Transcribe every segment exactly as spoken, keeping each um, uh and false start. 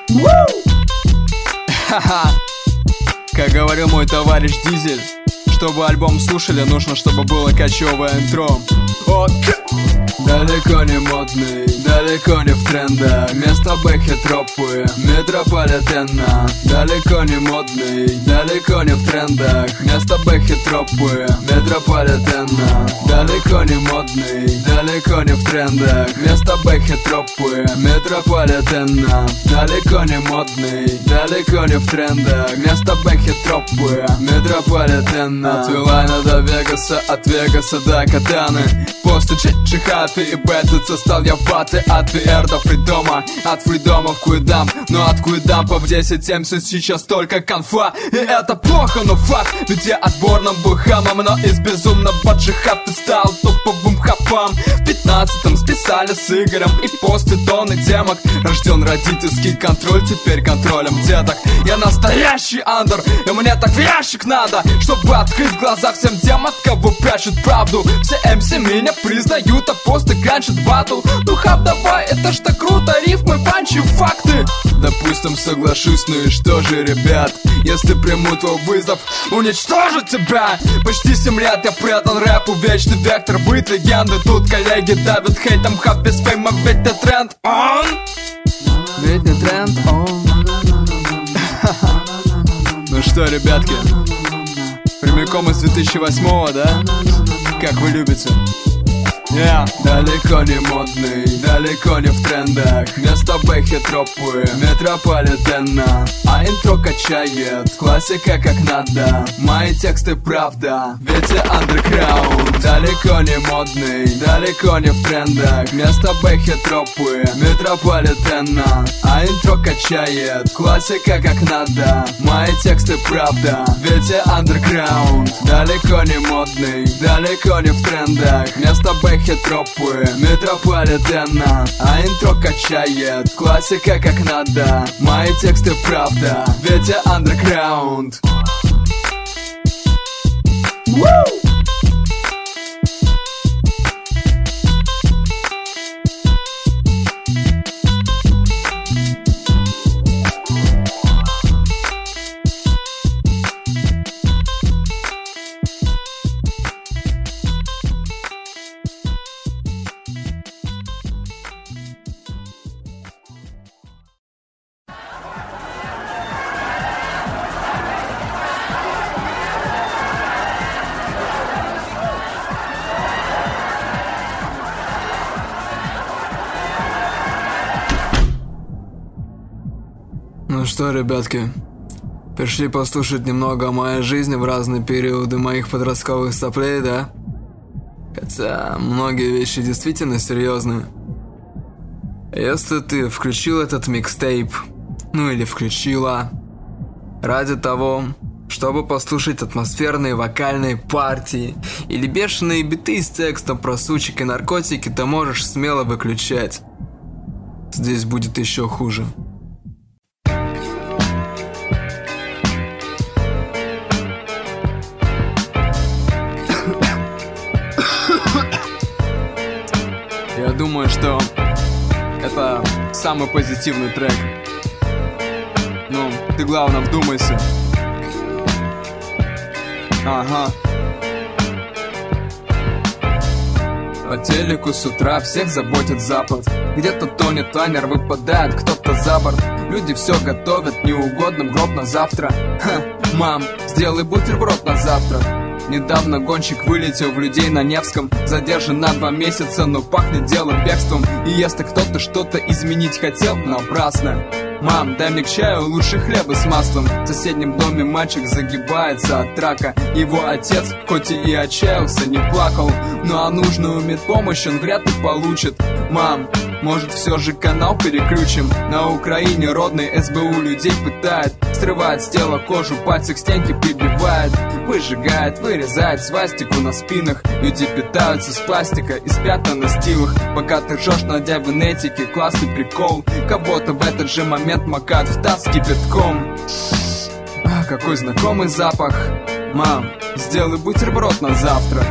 Ха-ха. Как говорил мой товарищ Дизель, чтобы альбом слушали, нужно, чтобы было кочевое интро. О, далеко не модный, далеко не в трендах, место бэхи тропы, метрополитена. Далеко не модный, далеко не в трендах, место бэхи тропы, метрополитена. Далеко не модный, далеко не в трендах, место бэхи тропы, метрополитена. Далеко не модный, далеко не в трендах, место бэхи тропы, метрополитена. От Вилайна до Вегаса, от Вегаса до Катаны. После Чихафи и Бетица стал я в баты. От ви эр до Фридома, от Фридома в Куидам. Но от Куидампа в десять семьдесят сейчас только конфа. И это плохо, но факт, ведь я отборным бухамом. Но из безумного Чихафи стал топовым хапам. В пятнадцатом списали с Игорем, и после тонны демок рожден родительский контроль, теперь контролем деток. Я настоящий андер, и мне так в ящик надо, чтобы открыть глаза всем тем, от кого прячут правду. Все эм си меня признают, а после гранчат батл. Ну хап, давай, это ж так круто, рифмы, панчи, факты. Допустим, соглашусь, ну и что же, ребят, если приму твой вызов, уничтожу тебя. Почти семь лет я предан рэпу, вечный вектор, быть легенды. Тут коллеги давят хейтом, хап без фейма, ведь не тренд он. Ведь не тренд он. Ну что, ребятки, прямиком из две тысячи восьмого, да? Как вы любите? Yeah. Далеко не модный, далеко не в трендах, место бэхи тропы, метрополитена. А интро качает, классика как надо, мои тексты правда, ведь я андерграунд. Далеко не модный, далеко не в трендах, место бэхи тропы, метрополитена. А интро качает, классика как надо, мои тексты правда, ведь я андерграунд. Далеко не модный, далеко не в трендах, место бэхи тропы, метрополитена. А интро качает, классика как надо, мои тексты правда, ведь я андерграунд. Ну что, ребятки, пришли послушать немного о моей жизни в разные периоды моих подростковых соплей, да? Хотя многие вещи действительно серьезные. Если ты включил этот микстейп, ну или включила, ради того, чтобы послушать атмосферные вокальные партии или бешеные биты с текстом про сучек и наркотики, то можешь смело выключать. Здесь будет еще хуже. Я думаю, что это самый позитивный трек. Ну, ты главное вдумайся. Ага. По телеку с утра всех заботит Запад. Где-то тонет лайнер, выпадает кто-то за борт. Люди все готовят, неугодным гроб на завтра. Ха, мам, сделай бутерброд на завтрак. Недавно гонщик вылетел в людей на Невском. Задержан на два месяца, но пахнет делом бегством. И если кто-то что-то изменить хотел, напрасно. Мам, дай мне к чаю лучше хлеба с маслом. В соседнем доме мальчик загибается от рака. Его отец, хоть и отчаялся, не плакал. Ну а нужную медпомощь он вряд ли получит. Мам, может все же канал переключим? На Украине родный эс бэ у людей пытает. Срывает с тела кожу, пальцы к стенке прибивает. Выжигает, вырезает свастику на спинах. Люди питаются с пластика и спрятаны на стилах. Пока ты ржешь на диабенетике, классный прикол. Кого-то в этот же момент макают в таз кипятком. А, какой знакомый запах. Мам, сделай бутерброд на завтрак.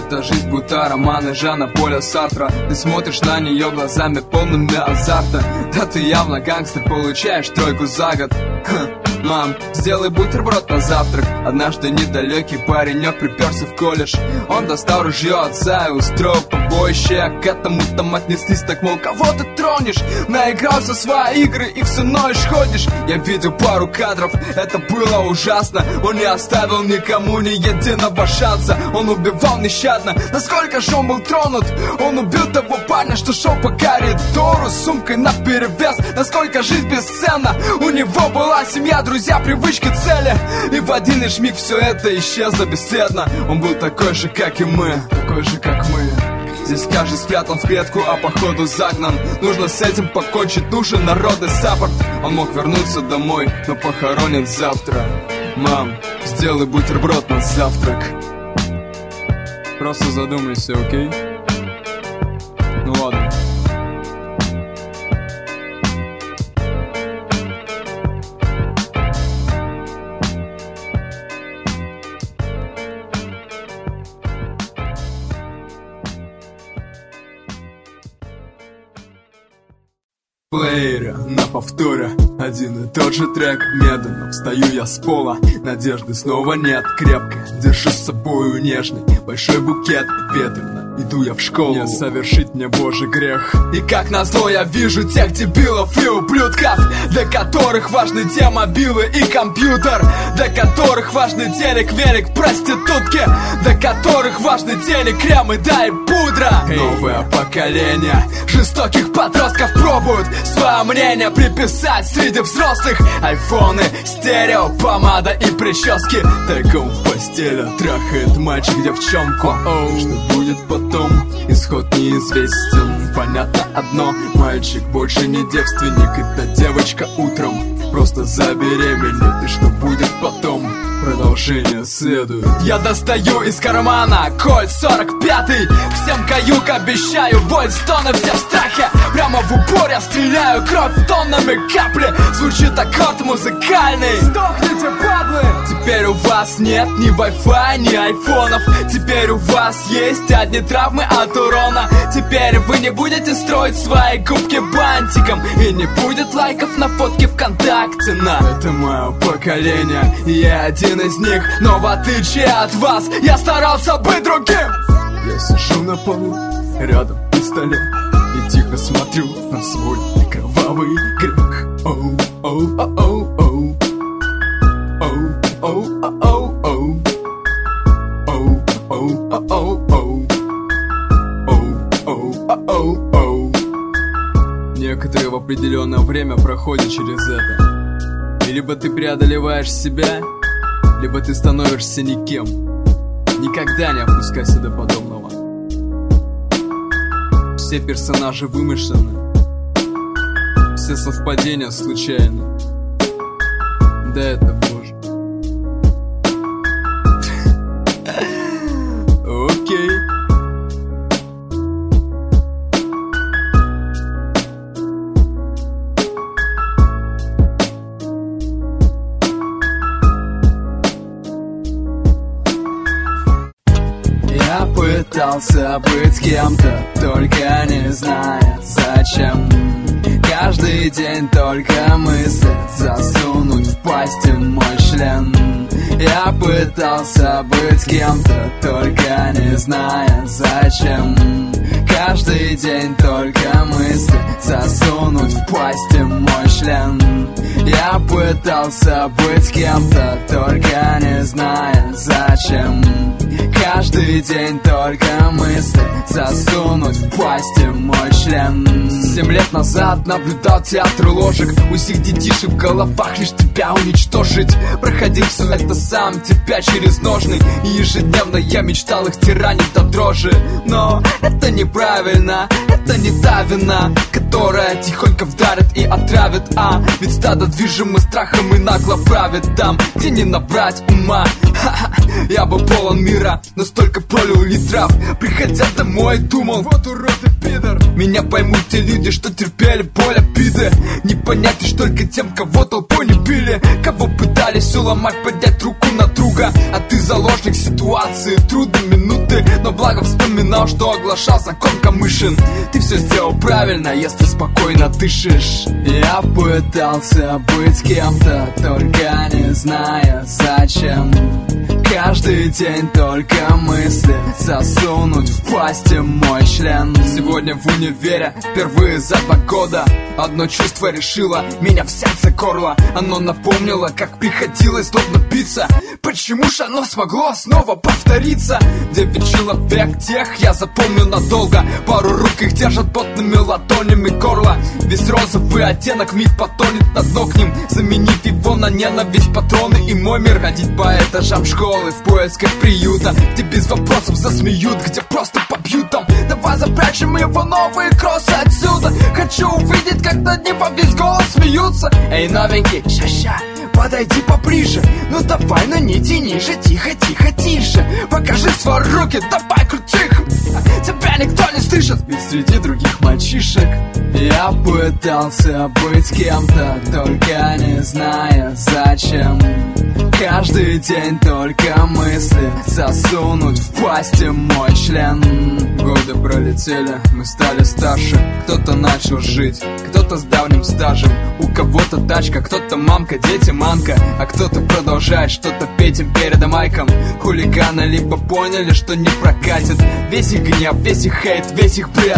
Эта жизнь будто романы Жана Поля Сартра. Ты смотришь на нее глазами полными азарта. Да ты явно гангстер, получаешь тройку за год. Ха. Мам, сделай бутерброд на завтрак. Однажды недалекий паренек приперся в колледж. Он достал ружье отца и устроил побоище. К этому там отнеслись так, мол, кого ты тронешь? Наигрался в свои игры и все ноешь ходишь. Я видел пару кадров, это было ужасно. Он не оставил никому ни единого шанса. Он убивал нещадно, насколько же он был тронут. Он убил того парня, что шел по коридору с сумкой наперевес. Насколько жизнь бесценна. У него была семья, друзья, привычки, цели. И в один лишь миг все это исчезло бесследно. Он был такой же, как и мы, такой же, как мы. Здесь каждый спрятан в клетку, а походу загнан. Нужно с этим покончить, нужен народный саппорт. Он мог вернуться домой, но похоронен завтра. Мам, сделай бутерброд на завтрак. Просто задумайся, окей? Ну ладно. Плеере на повторе один и тот же трек. Медленно встаю я с пола, надежды снова нет. Крепко держу с собою нежный большой букет. Ветрено иду я в школу, не совершить мне божий грех. И как назло я вижу тех дебилов и ублюдков, для которых важны те мобилы и компьютер, для которых важны телек, велик, проститутки, для которых важны телек, кремы, да и пудра. Hey. Новое поколение жестоких подростков пробуют свое мнение приписать среди взрослых. Айфоны, стерео, помада и прически. Тайком в постели трахает мальчик девчонку. О-оу. Что будет потом, исход неизвестен. Понятно одно, мальчик больше не девственник. Эта девочка утром просто забеременеет. И что будет потом, продолжение следует. Я достаю из кармана кольт сорок пятый. Всем каюк обещаю, боль, стоны, все в страхе. Прямо в упор я стреляю, кровь тоннами капли. Звучит аккорд музыкальный. Сдохните, падлы! Теперь у вас нет ни Wi-Fi, ни айфонов. Теперь у вас есть одни травмы от урона. Теперь вы не будете строить свои губки бантиком. И не будет лайков на фотке ВКонтакте. На это мое поколение, и я один из них. Но в отличие от вас, я старался быть другим. Я сижу на полу, рядом пистолет, и тихо смотрю на свой кровавый грех. Оу, оу, оу, оу. Оу, оу, оу, оу. Оу, оу, оу, оу. Оу, оу, оу, оу. Некоторые в определенное время проходят через это. И либо ты преодолеваешь себя, либо ты становишься никем. Никогда не опускайся до подобного. Все персонажи вымышлены, все совпадения случайны. Да это боже. Окей. Я пытался быть кем-то, только не зная зачем. Каждый день только мысли засунуть в пасти мой член. Я пытался быть кем-то, только не зная зачем. Каждый день только мысли засунуть в пасти мой член. Я пытался быть кем-то, только не зная зачем. Каждый день только мысли засунуть в пасти мой член. Семь лет назад наблюдал театр ложек. У всех детишек в головах лишь тебя уничтожить. Проходил все это сам, тебя через ножны. И ежедневно я мечтал их тиранить до дрожи. Но это неправильно, это не та вина, которая тихонько вдарит и отравит. А ведь стадо движимо страхом и нагло правит там, где не набрать ума. Ха-ха, я был полон мира, но столько пролил литров. Приходя домой, думал, вот урод и пидор. Меня поймут те люди, что терпели боль обиды. Не понять лишь только тем, кого толпой не били, кого пытались уломать, поднять руку на друга. друга, а ты заложник ситуации, трудные минуты. Но благо вспоминал, что оглашал закон Камышин. Ты все сделал правильно, если спокойно дышишь. Я пытался быть кем-то, только не зная зачем. Каждый день только мысли засунуть в пасти мой член. Сегодня в универе впервые за два года одно чувство решило меня в сердце горло. Оно напомнило, как приходилось словно биться. Почему ж оно смогло снова повториться? Девять человек, тех я запомню надолго. Пару рук их держат потными ладонями горло. Весь розовый оттенок вмиг потонет на дно к ним, заменив его на ненависть, патроны и мой мир. Ходить по этажам школы в поисках приюта, где без вопросов засмеют, где просто побьют там. Давай запрячем его новые кроссы отсюда. Хочу увидеть, как над ним во весь голос смеются. Эй, новенький, ща-ща, подойди поближе. Ну давай, ну не тяни же, тихо, тихо, тише. Покажи свои руки, давай крути их. Тебя никто не слышит, ведь среди других мальчишек я пытался быть кем-то, только не зная зачем. Каждый день только мысли засунуть в пасти мой член. Годы пролетели, мы стали старше. Кто-то начал жить, кто-то с давним стажем. У кого-то тачка, кто-то мамка, дети манка. А кто-то продолжает что-то петь им перед майком. Хулиганы либо поняли, что не прокатит весь их гнев, весь их хейт, весь их бред.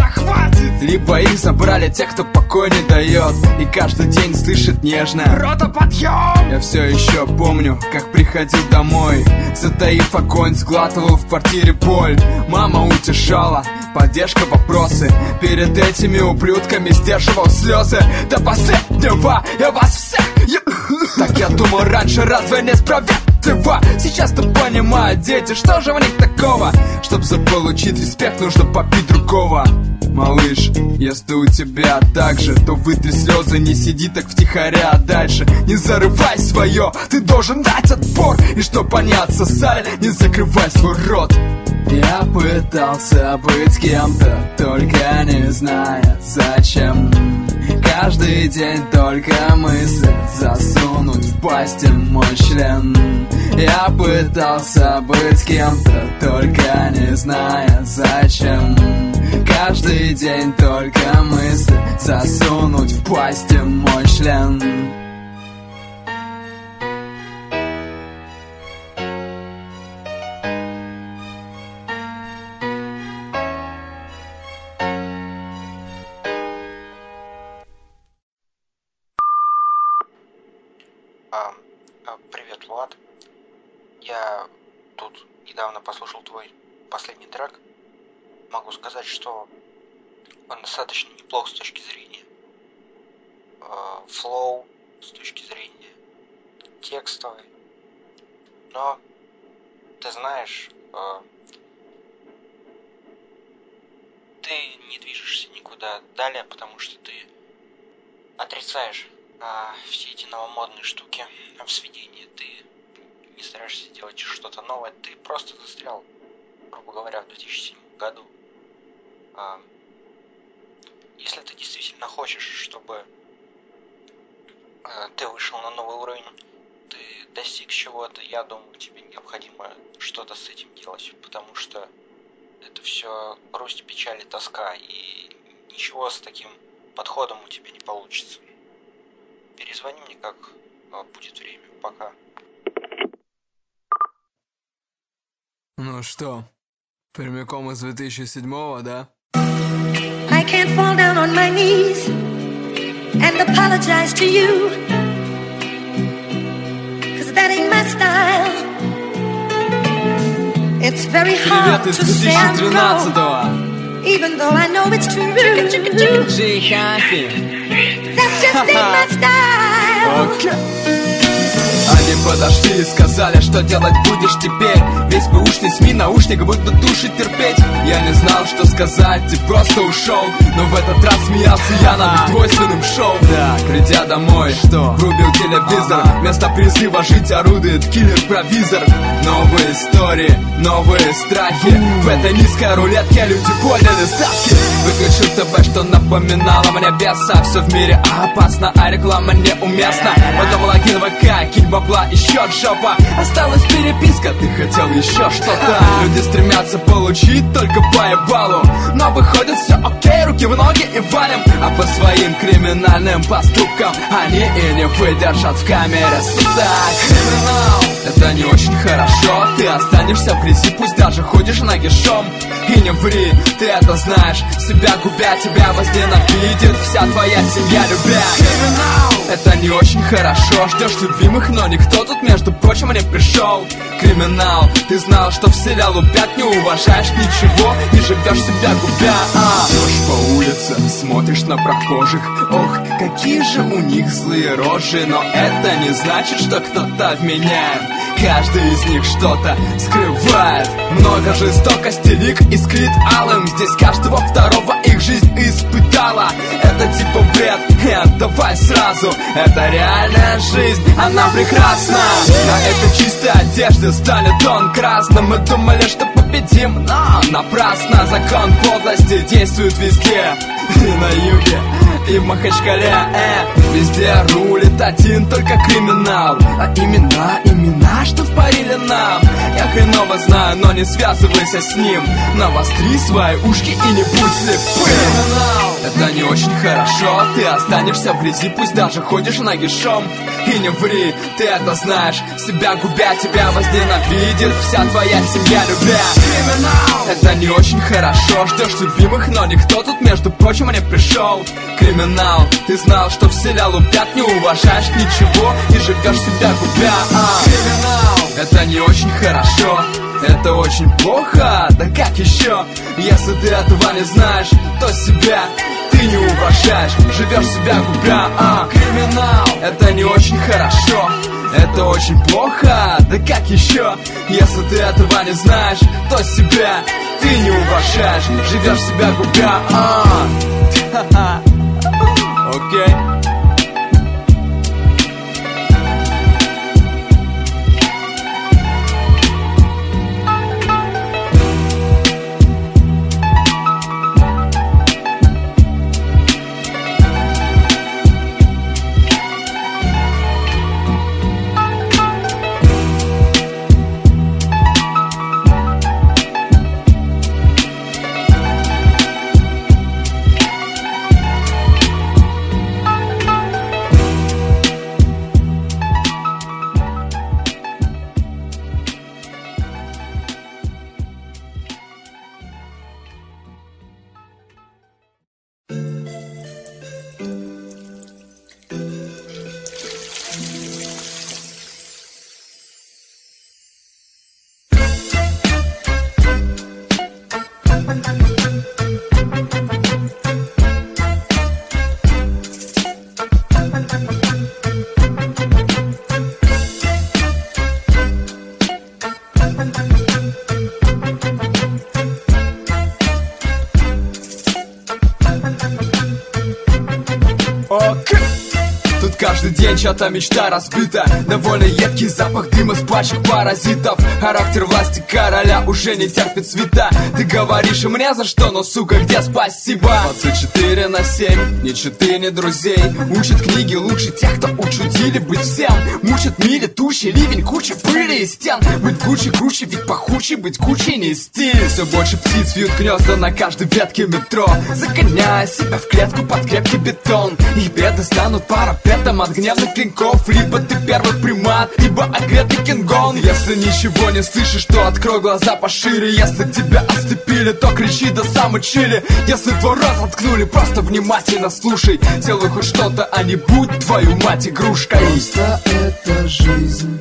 Либо их забрали те, кто покой не дает и каждый день слышит нежно: рота, подъем! Я все еще помню, как приходил домой, затаив огонь, сглатывал в квартире боль. Мама утешала, поддержка, вопросы. Перед этими ублюдками сдерживал слезы. До последнего я вас всех я... Так я думал раньше, разве не справедливо? Сейчас-то понимают дети, что же в них такого? Чтоб заполучить респект, нужно попить другого. Малыш, если у тебя так же, то вытри слезы, не сиди так втихаря дальше. Не зарывай свое, ты должен дать отпор. И чтоб они отсосали, не закрывай свой рот. Я пытался быть кем-то, только не зная зачем. Каждый день только мысли засунуть в пасти мой член. Я пытался быть кем-то, только не зная зачем. Каждый день только мысли засунуть в пасти мой член. А, а, привет, Влад. Я тут недавно послушал твой последний трек. Могу сказать, что он достаточно неплох с точки зрения флоу, э, с точки зрения текстовой. Но ты знаешь, э, ты не движешься никуда далее, потому что ты отрицаешь э, все эти новомодные штуки в сведении. Ты не стараешься делать что-то новое, ты просто застрял, грубо говоря, в две тысячи седьмом году. А, если ты действительно хочешь, чтобы а, ты вышел на новый уровень, ты достиг чего-то, я думаю, тебе необходимо что-то с этим делать, потому что это все грусть, печаль и тоска, и ничего с таким подходом у тебя не получится. Перезвони мне, как а, будет время. Пока. Ну что, прямиком из две тысячи седьмого, да? I can't fall down on my knees and apologize to you, 'cause that ain't my style. It's very hard to say I'm wrong, even though I know it's true. That just ain't my style. Okay. Они подошли и сказали, что делать будешь теперь. Весь бэушный СМИ наушник буду душить терпеть. Я не знал, что сказать, и просто ушел. Но в этот раз смеялся я над двойственным шоу. Да, придя домой, что? Врубил телевизор. Вместо призыва жить орудует киллер-провизор. Новые истории, новые страхи. В этой низкой рулетке люди поняли ставки. Выключил ТВ, что напоминало мне беса. Все в мире опасно, а реклама неуместна. Потом логин ВК, кинь бабла и счет жопа. Осталась переписка, ты хотел еще что-то. Люди стремятся получить только по ебалу, но выходит все окей, руки в ноги и валим. А по своим криминальным поступкам они и не выдержат в камере суда. Криминал, это не очень хорошо. Ты останешься в грязи, пусть даже ходишь нагишом. И не ври, ты это знаешь. Себя губя, тебя возненавидит вся твоя семья, любя. Криминал, это не очень хорошо. Ждешь любимых, но никто тут, между прочим, не пришел. Криминал, ты знал, что все лупят, не уважаешь ничего и живешь себя губя. а. Идешь по улице, смотришь на прохожих. Ох, какие же у них злые рожи. Но это не значит, что кто-то вменяем. Каждый из них что-то скрывает. Много жестокости, лик искрит алым. Здесь каждого второго их жизнь испытала. Это типа бред, и отдавай сразу. Это реальная жизнь, она прекрасна. На этой чистой одежде станет он красным. Мы думали, что победим, но напрасно. Закон подлости действует везде. И на юге, и в Махачкале, э, везде рулит один только криминал. А имена, имена, что впарили нам, я хреново знаю, но не связывайся с ним. Навостри свои ушки и не будь слепым. Криминал, это не очень хорошо. Ты останешься в грязи, пусть даже ходишь нагишом. И не ври, ты это знаешь. Себя губя, тебя возненавидит вся твоя семья, любя. Криминал, это не очень хорошо. Ждешь любимых, но никто тут, между прочим, не пришел. Криминал, ты знал, что все лупят, не уважаешь ничего и живешь себя губя. а. Криминал, это не очень хорошо. Это очень плохо, да как еще? Если ты этого не знаешь, то себя ты не уважаешь, живешь себя губя. а. Криминал, это не очень хорошо. Это очень плохо, да как еще? Если ты этого не знаешь, то себя ты не уважаешь, живешь себя губя. а. Окей. Тут каждый день чья-то мечта разбита. Довольно едкий запах дыма с пачек паразитов. Характер власти короля уже не терпит цвета. Ты говоришь им не за что, но сука, где спасибо? двадцать четыре на семь, ни читы, ни друзей. Учат книги лучше тех, кто учудили быть всем. Мучат мили, тучи, ливень, куча пыли и стен. Быть Гуччи круче, ведь похуче быть Гуччи не стиль. Все больше птиц вьют гнезда на каждой ветке метро, загоняя себя в клетку под крепкий бетон. Их беды станут парапетом от гневных клинков. Либо ты первый примат, либо ответный кингон. Если ничего не слышишь, то открой глаза пошире. Если тебя ослепили, то кричи до самой чили. Если твой рот заткнули, просто внимательно слушай. Делай хоть что-то, а не будь твою мать игрушкой. Просто это жизнь,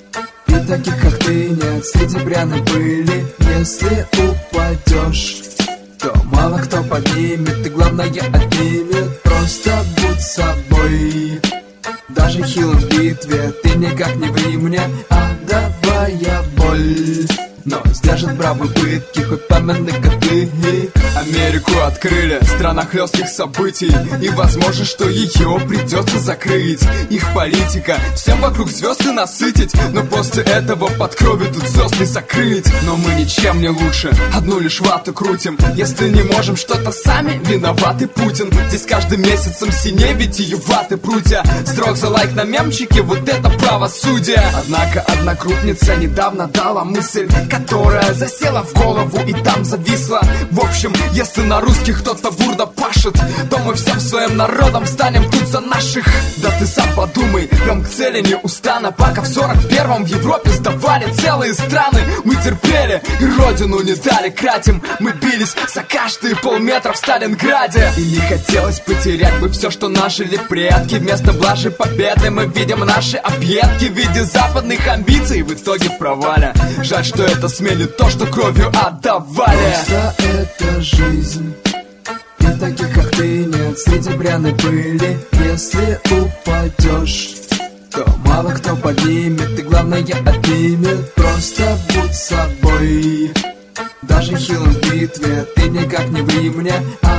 и таких как ты нет среди пряной пыли. Если упадешь, то мало кто поднимет, и главное отнимет. Просто будь собой, даже хило в битве. Ты никак не ври мне, отдавая боль. но сдержит бравые пытки, хоть пламенные коты. Америку открыли, страна хлестких событий, и возможно, что ее придется закрыть. Их политика всем вокруг звезды насытить, но после этого под кровью тут звезд не закрыть. Но мы ничем не лучше, одну лишь вату крутим. Если не можем что-то сами, виноваты Путин. Здесь каждым месяцем синее витиеваты прутья. Строк за лайк на мемчике, вот это правосудие. Однако однокрупница недавно дала мысль, которая засела в голову и там зависла. В общем, если на русских кто-то бурно пашет, то мы всем своим народом станем тут за наших. Да ты сам подумай, прям к цели не устану. Пока в сорок первом в Европе сдавали целые страны, мы терпели и родину не дали кратим. Мы бились за каждые полметра в Сталинграде, и не хотелось потерять бы все, что нажили предки. Вместо блажи победы мы видим наши объедки в виде западных амбиций, в итоге в провале. Жаль, что это сменит то, что кровью отдавали. Просто это жизнь, и таких, как ты, нет среди пряной пыли. Если упадешь, то мало кто поднимет, и главное отнимет. Просто будь собой, даже хилым в битве ты никак не ври мне,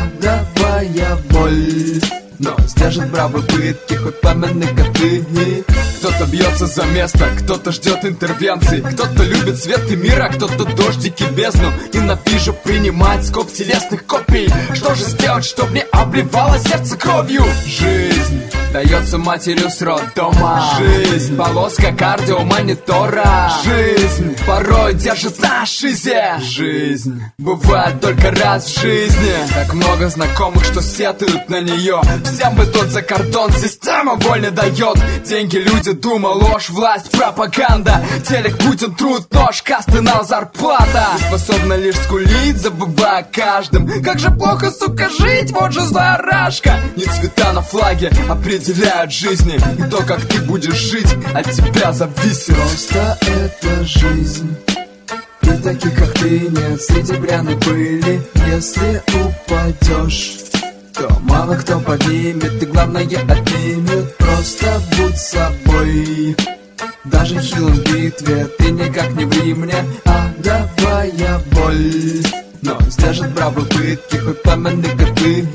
отдавая боль. Но сдержит бравые пытки, хоть пламенные коты. Кто-то бьется за место, кто-то ждет интервенций, кто-то любит свет и мир, а кто-то дождик и бездну. Ненавижу принимать скоп телесных копий. Что же сделать, чтоб не обливало сердце кровью? Жизнь дается матерью с роддома. Жизнь полоска кардиомонитора. Жизнь порой держит на шизе. Жизнь бывает только раз в жизни. Так много знакомых, что сетуют на нее. Всем бы тот за кордон, система вольно дает. Деньги, люди, дума, ложь, власть, пропаганда. Телек, Путин, труд, нож, касты на зарплата. И способна лишь скулить, забывая о каждом. Как же плохо, сука, жить, вот же злая рашка. Не цвета на флаге определяют жизни, и то, как ты будешь жить, от тебя зависит. Просто это жизнь, и таких, как ты, нет среди пряной пыли. Если упадешь, то мало кто поднимет, и главное отнимет. Просто будь собой, даже хилым в битве ты никак не ври мне, отдавая боль. Но сдержит бравые пытки, хоть пламенные коты.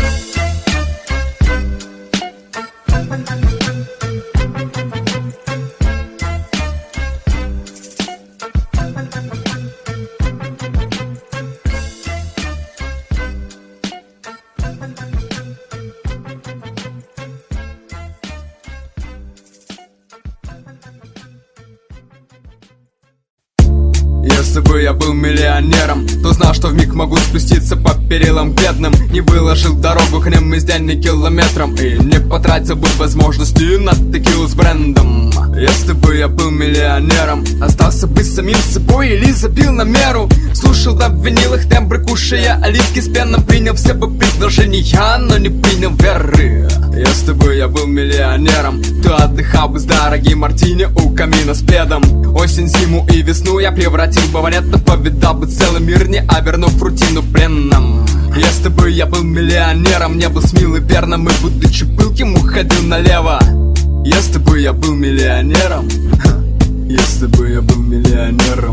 Если бы я был миллионером, то знал, что вмиг могу спуститься по перилам бедным. Не выложил дорогу к ним из день ни километром, и не потратил бы возможности на текилу с брендом. Если бы я был миллионером, остался бы самим собой или забил на меру. Слушал на винилах тембры, кушая оливки с пеном. Принял все бы предложения, но не принял веры. Если бы я был миллионером, то отдыхал бы с дорогим мартини у камина с пледом. Осень, зиму и весну я превратил бы в лето, повидал бы целый мир, не обернув рутину пленным. Если бы я был миллионером, не был с милой верным, и будучи пылким уходил налево. Если бы я был миллионером, если бы я был миллионером,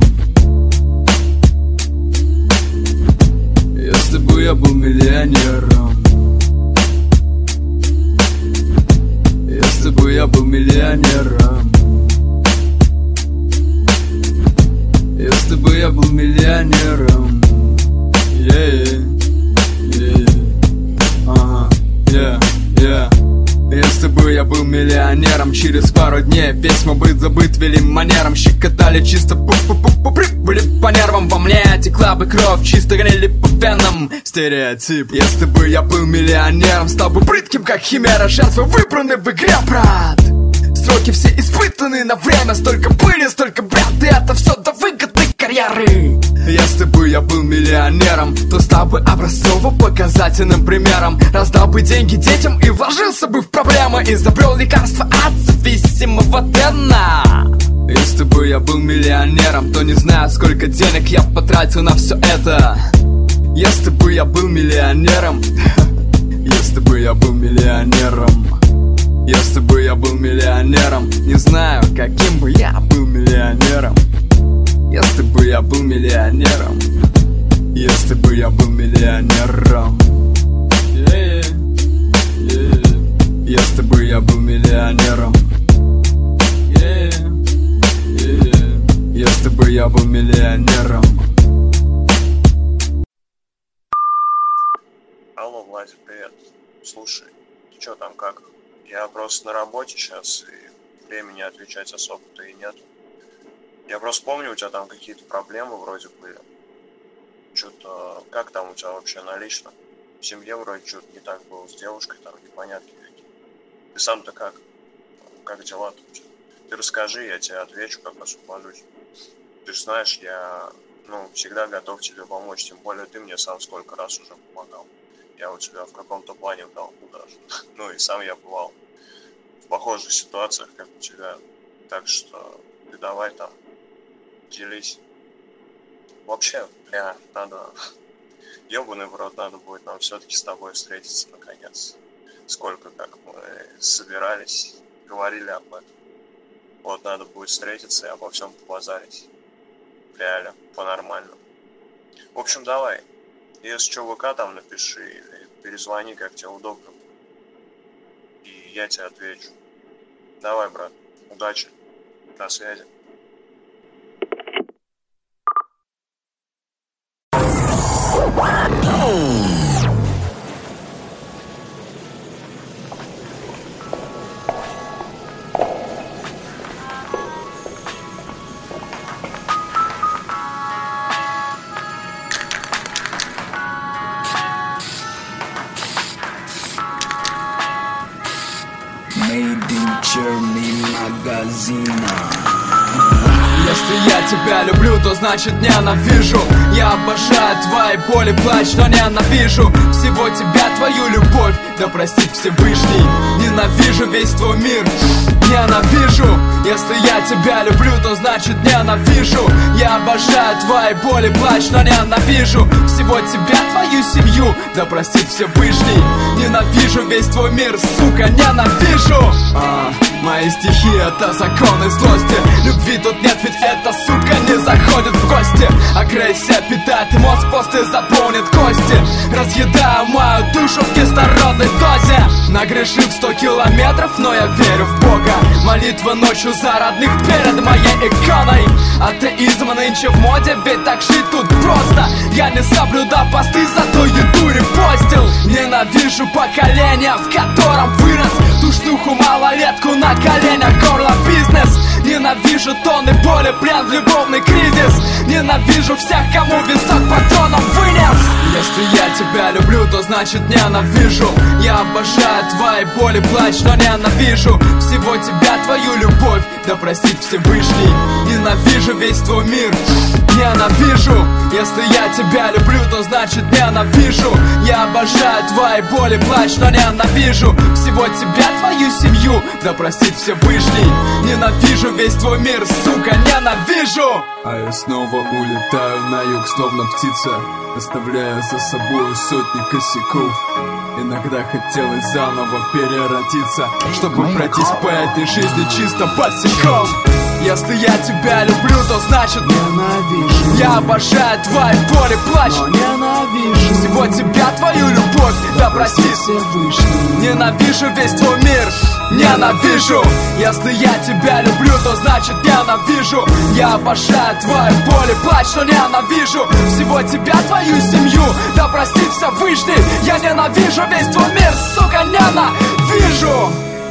если бы я был миллионером, если бы я был миллионером, если бы я был миллионером, yeah, yeah, ага, yeah, yeah. Если бы я был миллионером, через пару дней весь мой быт забыт велим манерам. Щекотали чисто пу-пу-пу-пу, были по нервам, во мне текла бы кровь, чисто гнили по венам. Стереотип. Если бы я был миллионером, стал бы прытким, как химера. Жертвы выбраны в игре, брат. Строки все испытаны на время, столько пыли, столько бред, и это все до выгодной карьеры. Если бы я был миллионером, то стал бы образцово-показательным примером. Раздал бы деньги детям и вложился бы в проблемы. Изобрел лекарство от зависимого тена. Если бы я был миллионером, то не знаю, сколько денег я потратил на все это. Если бы я был миллионером, если бы я был миллионером, если бы я был миллионером, не знаю, каким бы я был миллионером. Если бы бы я был миллионером, если бы я был миллионером, yeah, yeah. Если бы я был миллионером, yeah, yeah. Если бы я был миллионером. Алло, Владик, привет. Слушай, ты чё там, как? Я просто на работе сейчас, и времени отвечать особо-то и нет. Я просто помню, у тебя там какие-то проблемы вроде были. Что-то, как там у тебя вообще на личном? В семье вроде что-то не так было, с девушкой там непонятки какие. Ты сам-то как? Как дела-то у тебя? Ты расскажи, я тебе отвечу, как освобожусь. Ты же знаешь, я, ну, всегда готов тебе помочь, тем более ты мне сам сколько раз уже помогал. Я у тебя в каком-то плане в долгу даже. Ну и сам я бывал в похожих ситуациях, как у тебя. Так что ты давай там, делись. Вообще, бля, надо... Ёбаный в рот, надо будет нам все-таки с тобой встретиться наконец. Сколько как мы собирались, говорили об этом. Вот надо будет встретиться и обо всем побазарить. Реально, по-нормальному. В общем, давай. Если что, ВК там напиши или перезвони, как тебе удобно. И я тебе отвечу. Давай, брат. Удачи. До связи. Made in Germany магазина. Если я тебя люблю, то значит ненавижу. Я обожаю твои боли, плачь, но ненавижу всего тебя, твою любовь, да простит Всевышний. Ненавижу весь твой мир, ненавижу. Если я тебя люблю, то значит ненавижу. Я обожаю твои боли, плачь, но ненавижу всего тебя, твою семью, да простит Всевышний. Ненавижу весь твой мир, сука, ненавижу. а, Мои стихи — это законы злости. Любви тут нет, ведь эта сука не заходит в гости. Агрессия питает мозг, после заполнит кости. Разъедаю мою душу в кислородной дозе. Нагрешив сто километров, но я верю в Бога. Молитва ночью за родных перед моей иконой. Атеизм нынче в моде, ведь так жить тут просто. Я не соблюдал посты, зато еду репостил. Ненавижу поколение, в котором вырос. Ту шлюху малолетку на коленях, горло бизнес. Ненавижу тонны боли, плен в любовный кризис. Ненавижу всех, кому висок патроном вынес. Если я тебя люблю, то значит ненавижу. Я обожаю твои боли, плачь, но ненавижу всего тебя, твою любовь, да простит Всевышний. Ненавижу весь твой мир, ненавижу. Если я тебя люблю, то значит ненавижу. Я обожаю твои боли, плачь, но ненавижу всего тебя, твою семью, да простит Всевышний. Ненавижу весь твой мир, сука, ненавижу. А я снова улетаю на юг, словно птица, оставляя за собой сотни косяков. Иногда хотелось заново переродиться, чтобы пройтись по этой жизни чисто босиком. Если я тебя люблю, то значит ненавижу. Я обожаю твои боли, плачь, но ненавижу всего тебя, твою любовь, да прости Всевышний. Ненавижу весь твой мир, ненавижу. Если я тебя люблю, то значит ненавижу. Я обожаю твои боли, плачь, но ненавижу всего тебя, твою семью, да простит Всевышний. Я ненавижу весь твой мир, сука, ненавижу.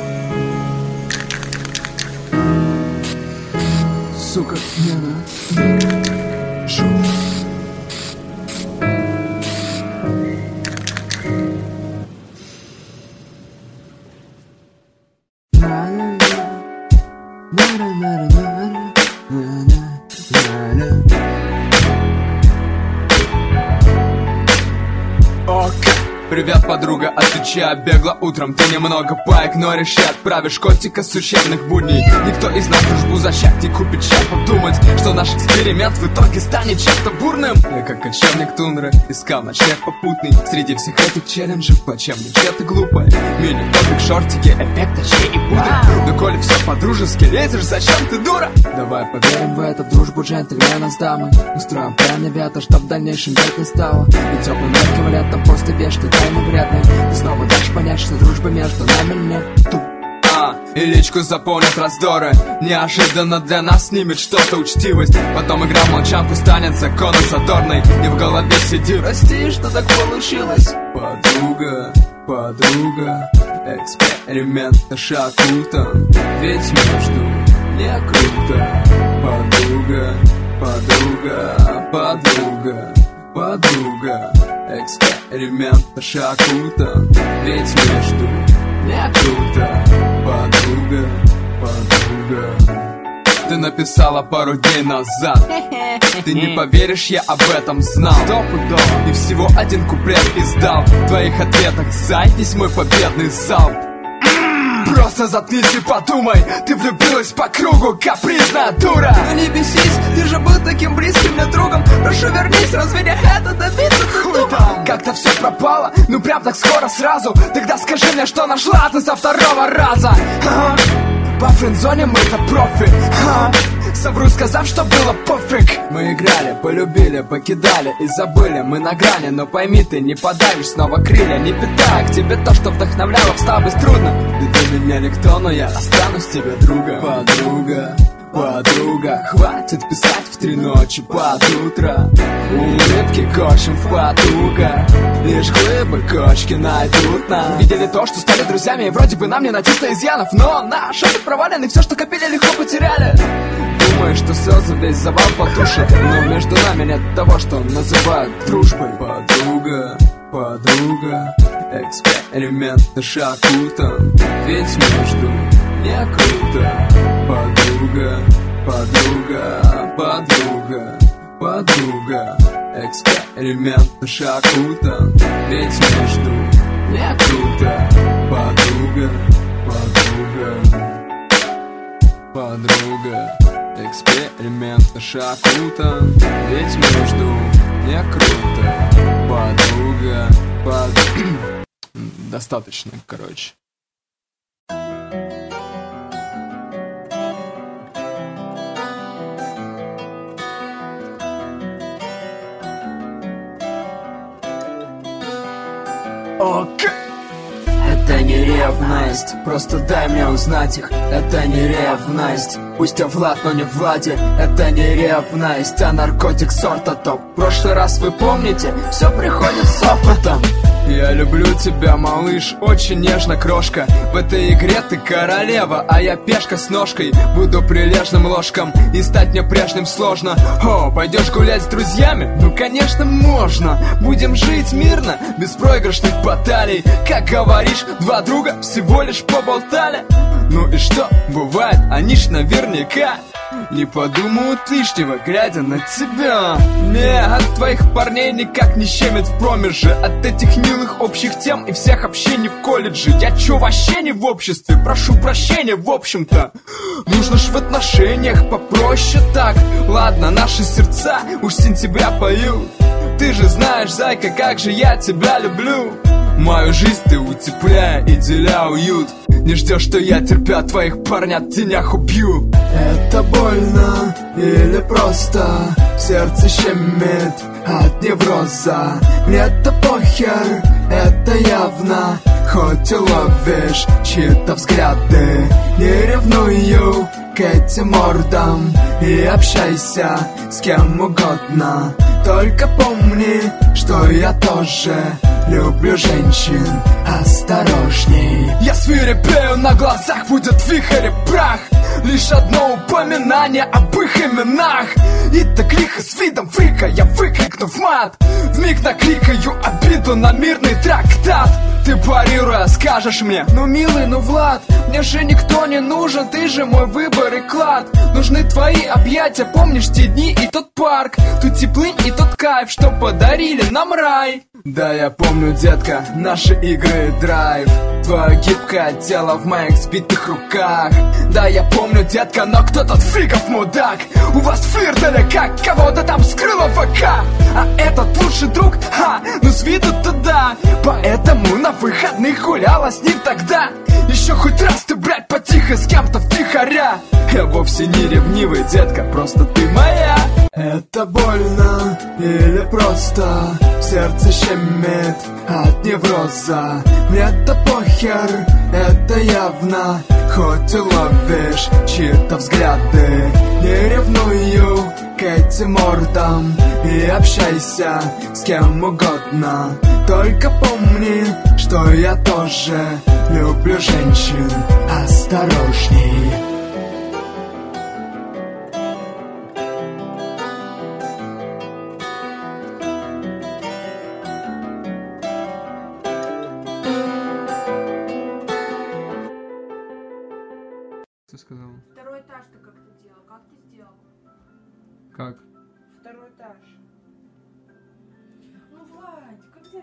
Сука, ненавижу. Окей. Привет, подруга, отвечаю бегло утром. Ты немного поигноришь и отправишь котика с учебных будней. Никто из нас дружбу зачать и купит чат. Подумать, что наш эксперимент в итоге станет чем-то бурным. Я как кочевник тундры искал ночлег попутный. Среди всех этих челленджей почем ничего-то глупое. Мини-топик, шортики, эффект очей и пудры. Но коли все по-дружески лезешь, зачем ты дура? Давай поверим в эту дружбу джентльмена с дамой. Устроим пьяный ветер, чтоб в дальнейшем бед не стало. И теплым легким летом просто вешай тайны вредной. Ты снова дашь понять, что дружба между нами нету. А, и личку заполнят раздоры. Неожиданно для нас снимет что-то учтивость. Потом игра в молчанку станет законом задорной. И в голове сиди, прости, что так получилось. Подруга, подруга, эксперимент наш оккультан. Ведь между не круто. Подруга, подруга, подруга, подруга, эксперимент наш оккультан. Ведь между не круто. Подруга, подруга. Ты написала пару дней назад. Ты не поверишь, я об этом знал. И всего один куплет издал. В твоих ответах зайтись мой победный залп. Просто заткнись и подумай. Ты влюбилась по кругу, капризная дура. Ну не бесись, ты же был таким близким мне другом. Прошу, вернись, разве не это добиться ты думал? Как-то все пропало, ну прям так скоро сразу. Тогда скажи мне, что нашла ты со второго раза. Ага. По френдзоне мы-то профи. Ага. Совру, сказав, что было пофиг. Мы играли, полюбили, покидали и забыли. Мы на грани, но пойми, ты не подавишь снова крылья. Не питая к тебе то, что вдохновляло в слабость трудно. Ведь ты меня никто, но я останусь тебе друга. Подруга, подруга, хватит писать в три ночи под утро. Улыбки кочем в потуга. Лишь глыбы кочки найдут нас. Видели то, что стали друзьями, и вроде бы нам не найти-то изъянов. Но наш опыт провален, и все, что копили, легко потеряли. Думаю, что слезы весь завал потушит. Но между нами нет того, что называют дружбой. Подруга, подруга, эксперимент наш оккультан. Ведь между не круто. Подруга, подруга, подруга, подруга, эксперимент наш оккультан. Ведь между не круто. Подруга, подруга, подруга, эксперимент наш оккультан. Ведь между не круто. Подруга, подруга. Достаточно, короче. Okay. Это не ревность, просто дай мне узнать их. Это не ревность, пусть я Влад, но не Влади. Это не ревность, а наркотик сорта топ. В прошлый раз вы помните, все приходит с опытом. Я люблю тебя, малыш, очень нежно, крошка. В этой игре ты королева, а я пешка с ножкой. Буду прилежным ложком, и стать мне прежним сложно. О, пойдешь гулять с друзьями? Ну, конечно, можно. Будем жить мирно, без проигрышных баталий. Как говоришь, два друга всего лишь поболтали. Ну и что, бывает, они ж наверняка не подумают лишнего, глядя на тебя. Не, от твоих парней никак не щемит в промеже. От этих милых общих тем и всех общений в колледже. Я чё, вообще не в обществе? Прошу прощения, в общем-то. Нужно ж в отношениях попроще так. Ладно, наши сердца уж с сентября поют. Ты же знаешь, зайка, как же я тебя люблю. Мою жизнь ты утепляя и деля уют. Не ждешь, что я терпя твоих парнят в тенях убью. Это больно или просто сердце щемит от невроза. Мне-то похер, это явно. Хоть и ловишь чьи-то взгляды, не ревную к этим мордам. И общайся с кем угодно, только помни, что я тоже люблю женщин. Осторожней. Я свирепею, на глазах будет вихрь и прах. Лишь одно упоминание об их именах. И так лихо с видом фрика я выкрикнув мат. Вмиг накликаю обиду на мирный трактат. Ты парируя скажешь мне: ну милый, ну Влад, мне же никто не нужен, ты же мой выбор и клад. Нужны твои объятия, помнишь те дни и тот парк, ту теплынь и тот кайф, что подарили нам рай. Да, я помню, детка, наши игры, драйв, твое гибкое тело в моих сбитых руках. Да, я помню, детка, но кто тот фриков мудак? У вас флирт или как? Кого-то там скрыло в ВК. А этот лучший друг? Ха, ну с виду-то да. Поэтому на выходных гуляла с ним тогда. Еще хоть раз ты, блядь, потихо с кем-то втихаря. Я вовсе не ревнивый, детка, просто ты моя. Это больно или просто в сердце щемит от невроза? Мне-то похер, это явно, хоть и ловишь чьи-то взгляды. Не ревную к этим мордам и общайся с кем угодно. Только помни, что я тоже люблю женщин. Осторожней. Ты сказал? Второй этаж ты как ты делал? Как ты сделал? Как? Второй этаж. Ну, Владь, как ты...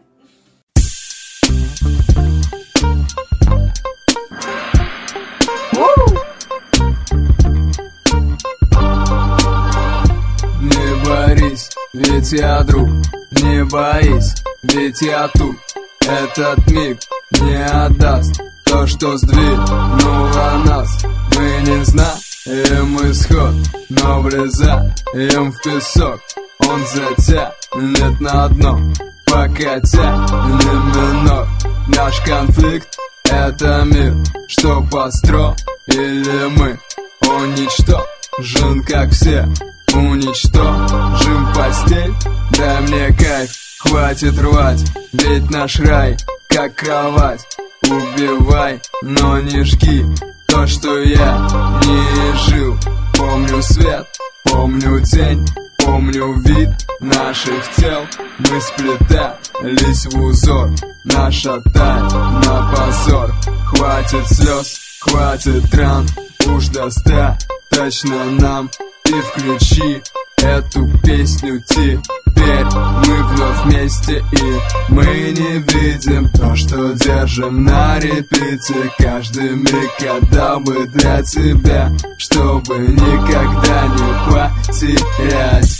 Не борись, ведь я друг. Не боись, ведь я тут. Этот миг не отдаст то, что сдвинуло нас. Мы не знаем исход, но влезаем в песок. Он затянет на дно, пока тянем минор. Наш конфликт — это мир, что построили мы. Уничтожен, как все, уничтожим постель. Дай мне кайф, хватит рвать, ведь наш рай как кровать. Убивай, но не жги то, что я не жил. Помню свет, помню тень, помню вид наших тел. Мы сплетались в узор, наша таль на позор. Хватит слез, хватит ран, уж достаточно нам. И включи эту песню теперь. Мы вновь вместе, и мы не видим то, что держим на репите. Каждый миг отдал бы для тебя, чтобы никогда не потерять.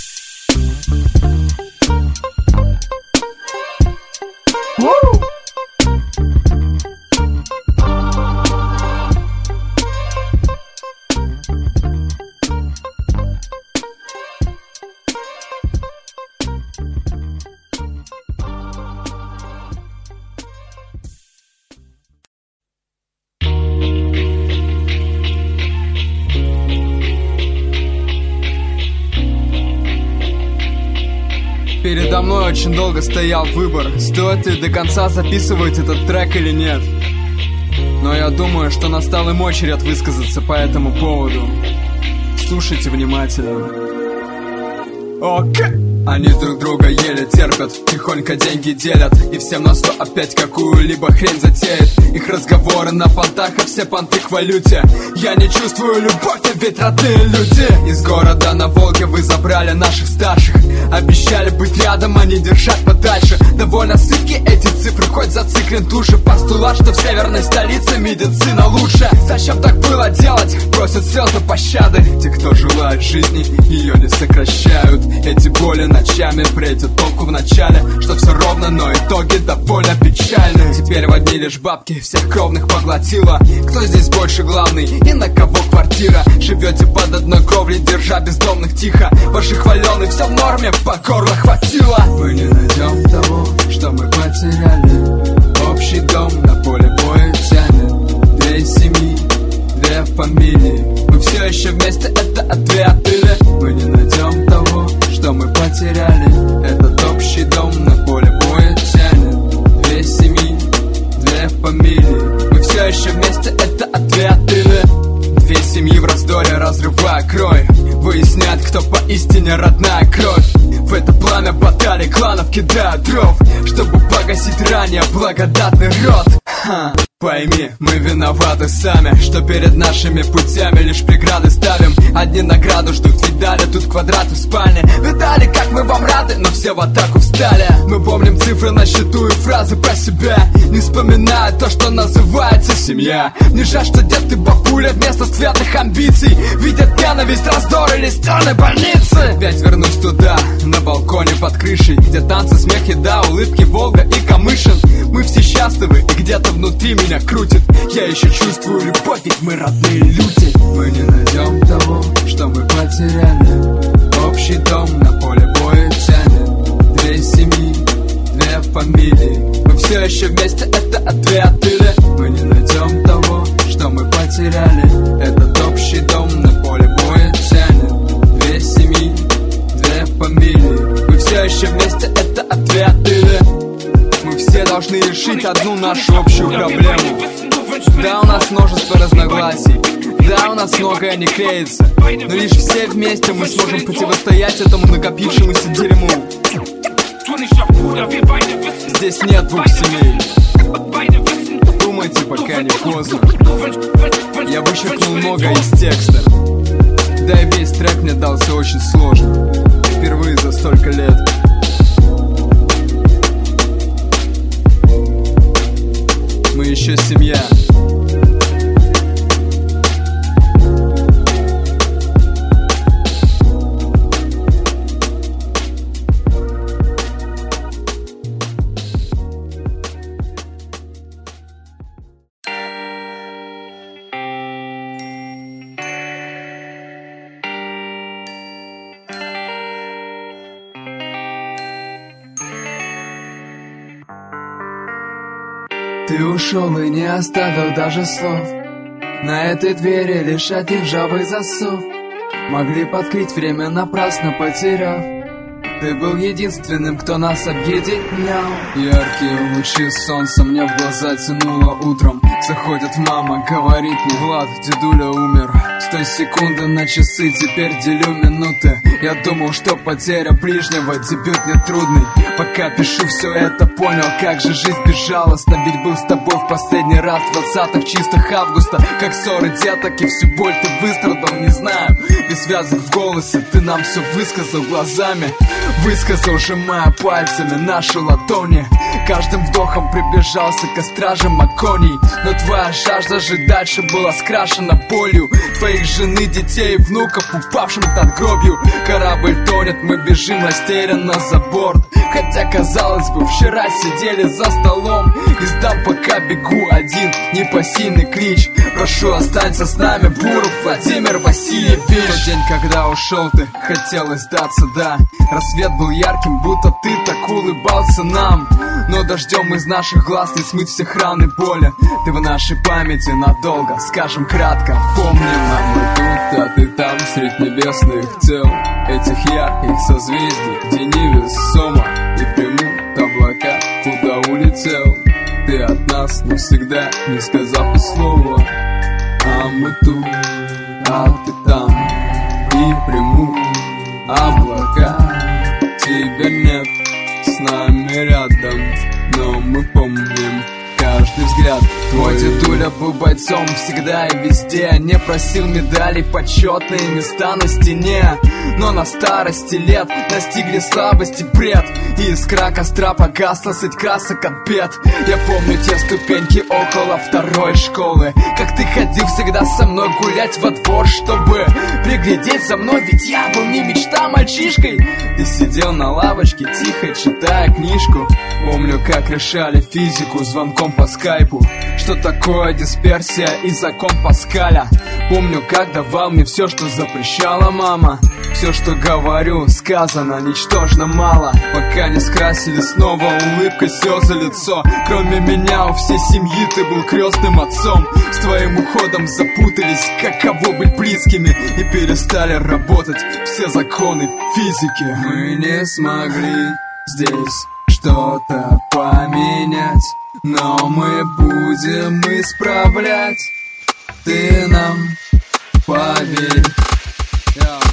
Передо мной очень долго стоял выбор, стоит ли до конца записывать этот трек или нет. Но я думаю, что настала им очередь высказаться по этому поводу. Слушайте внимательно. Окей. Они друг друга еле терпят, тихонько деньги делят, и всем на сто опять какую-либо хрень затеет. Их разговоры на понтах, а все понты к валюте. Я не чувствую любовь, а ведь родные люди. Из города на Волге вы забрали наших старших. Обещали быть рядом, а не держать подальше. Довольно сытки эти цифры, хоть зациклен туши. Постулат, что в северной столице медицина лучше. Зачем так было делать? Просят слезы пощады. Те, кто желает жизни, ее не сокращают. Эти боли ночами бредят толку в начале, что все ровно, но итоги довольно печальны. Теперь в одни лишь бабки всех кровных поглотила. Кто здесь больше главный и на кого квартира? Живете под одной кровлей, держа бездомных тихо. Ваши хваленые все в норме, по горло хватило. Мы не найдем того, что мы потеряли. Общий дом на поле боя тянет. Две семьи, две фамилии. Мы все еще вместе, это ответ или мы не найдем того, что мы потеряли. Этот общий дом на поле боя тянет. Две семьи, две фамилии. Мы все еще вместе, это ответ или две семьи в раздоре, разрывая кровь. Выяснять, кто поистине родная кровь. В это пламя баталий кланов кидают дров, чтобы погасить ранее благодатный род. Ха. Пойми, мы виноваты сами, что перед нашими путями лишь преграды ставим. Одни награду ждут, видали тут квадраты в спальне. Видали, как мы вам рады, но все все в атаку встали. Мы помним цифры на счету и фразы про себя, не вспоминая то, что называется семья. Не жаль, что дед и бабуля вместо светлых амбиций видят ненависть, раздор или стены больницы. Опять вернусь туда, на балконе под крышей, где танцы, смех, еда, улыбки, Волга и Камышин. Мы все счастливы, и где-то внутри меня крутит. Я еще чувствую любовь, ведь мы родные люди. Мы не найдем того, что мы потеряли. Общий дом на поле боя тянет. Две семьи, две фамилии. Мы все еще вместе, это ответ или мы не найдем того, что мы потеряли. Этот общий дом на поле боя тянет. Две семьи, две фамилии. Мы все еще вместе, это ответ или мы все должны решить одну нашу общую проблему. Да, у нас множество разногласий, да, у нас многое не клеится, но лишь все вместе мы сможем противостоять этому накопившемуся дерьму. Здесь нет двух семей. Думайте, пока не поздно. Я вычеркнул многое из текста, да и весь трек мне дался очень сложно. Впервые за столько лет. Мы еще семья. Ты ушел и не оставил даже слов. На этой двери лишь один ржавый засов. Могли подкрыть время, напрасно потеряв. Ты был единственным, кто нас объединял. Яркие лучи солнца мне в глаза тянуло утром. Заходит мама, говорит мне: Влад, дедуля умер. С той секунды на часы теперь делю минуты. Я думал, что потеря ближнего дебют не трудный. Пока пишу все это, понял, как же жизнь безжалостна. Ведь был с тобой в последний раз в двадцатых чистых августа. Как ссоры деток и всю боль ты выстрадал, не знаю. Без связок в голосе ты нам все высказал глазами. Высказал, сжимая пальцами наши ладони. Каждым вдохом приближался к стражам оконий. Но твоя жажда жить дальше была скрашена болью твоих жены, детей и внуков, упавшим над гробью. Корабль тонет, мы бежим растерянно за борт. Хотя, казалось бы, вчера сидели за столом. Издам, пока бегу один, непосильный клич: прошу, останься с нами, Буров Владимир Васильевич. В тот день, когда ушел ты, хотелось сдаться, да. Рассвет был ярким, будто ты так улыбался нам. Но дождем из наших глаз не смыть всех ран и боли. Ты в нашей памяти надолго, скажем кратко, помним. А мы тут, а ты там, средь небесных тел, этих ярких созвездий, где невесомо и примут облака, куда улетел ты от нас навсегда, не сказав и слова. А мы тут, а ты там, и примут облака. Тебя нет с нами рядом, но мы помним каждый взгляд. Твой дедуля был бойцом всегда и везде. Не просил медалей, почетные места на стене. Но на старости лет настигли слабости бред, и искра костра погасла, сыть красок от бед. Я помню те ступеньки около второй школы, как ты ходил всегда со мной гулять во двор, чтобы приглядеть за мной, ведь я был не мечта мальчишкой. Ты сидел на лавочке, тихо читая книжку. Помню, как решали физику звонком по скайпу. Что такое дисперсия и закон Паскаля. Помню, как давал мне все, что запрещала мама. Все, что говорю, сказано ничтожно мало. Пока не скрасили снова улыбкой слезы лицо. Кроме меня у всей семьи ты был крестным отцом. С твоим уходом запутались, каково быть близкими, и перестали работать все законы физики. Мы не смогли здесь что-то поменять, но мы будем исправлять. Ты нам поверь. Yeah.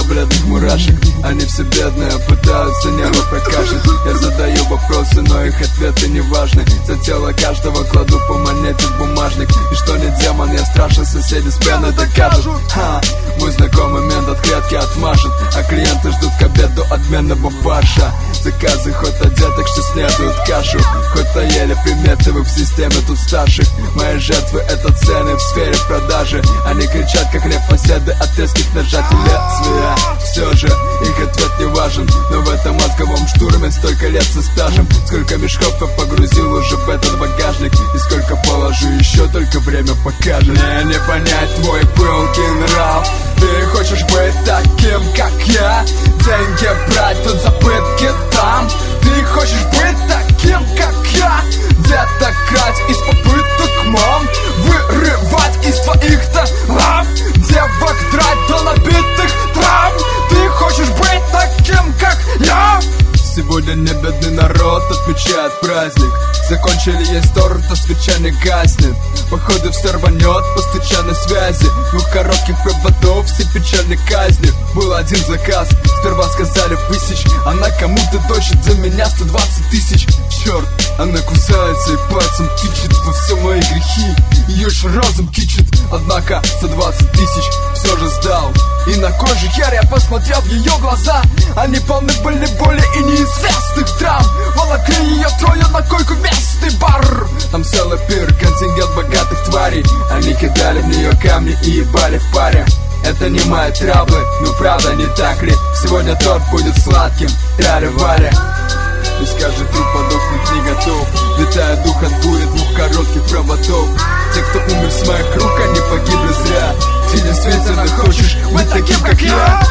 бледных мурашек. Они все бедные, пытаются небо прокашать. Я задаю вопросы, но их ответы не важны. За тело каждого кладу по монете в бумажник. И что не демон, я страшен, соседи с пеной докажут. Ха, мой знакомый мент от клетки отмажет, а клиенты ждут к обеду отменного фарша. Заказы хоть одетых, что снедуют кашу, хоть поели приметы в системе тут старших. Мои жертвы — это цены в сфере продажи. Они кричат, как непоседы от резких нажатий лезвия. Все же их ответ не важен, но в этом мозговом штурме столько лет со стажем. Сколько мешков я погрузил уже в этот багажник, и сколько положу еще, только время покажет. Мне не понять твой пылкий нрав. Ты хочешь быть таким, как я? Деньги брать, тут за пытки там. Ты хочешь быть таким, как я? Где-то крать из попыток мам, вырывать из твоих-то лап, девок драть до набитых травм. Ты хочешь быть таким, как я? Сегодня не бедный народ отмечает праздник. Закончили есть торт, а свеча не гаснет. Походу все рванет по случайной связи. Двух коротких проводов, все печальной казни. Был один заказ, сперва сказали высечь. Она кому-то точит, за меня сто двадцать тысяч. Черт, она кусается и пальцем тычет во все мои грехи. Ее же разум кичит, однако сто двадцать тысяч все же сдал. И на коже яр я посмотрел в ее глаза. Они полны были боли и неизвестных травм. Волокли ее трое на койку местный бар. Там целый пир, контингент богатых тварей. Они кидали в нее камни и ебали в паре. Это не мои траблы, ну правда не так ли? Сегодня торт будет сладким, трали-вали. И скажет, труп подохнуть не готов. Летая дух от бури двух коротких проводов. Те, кто умер с моих рук, они погибли зря. Ты действительно хочешь быть таким, как я?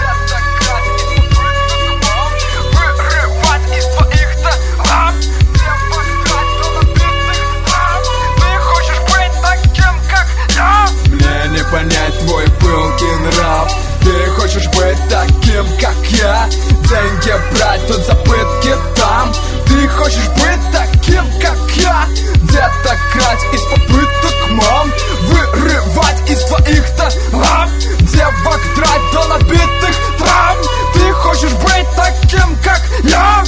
Мне не понять твой пылкий нрав. Ты хочешь быть таким, как я? Деньги брать, тут за пытки там. Ты хочешь быть таким, как я? Где-то крать из попыток мам, вырывать из твоих-то лап, девок драть до набитых травм. Ты хочешь быть таким, как я?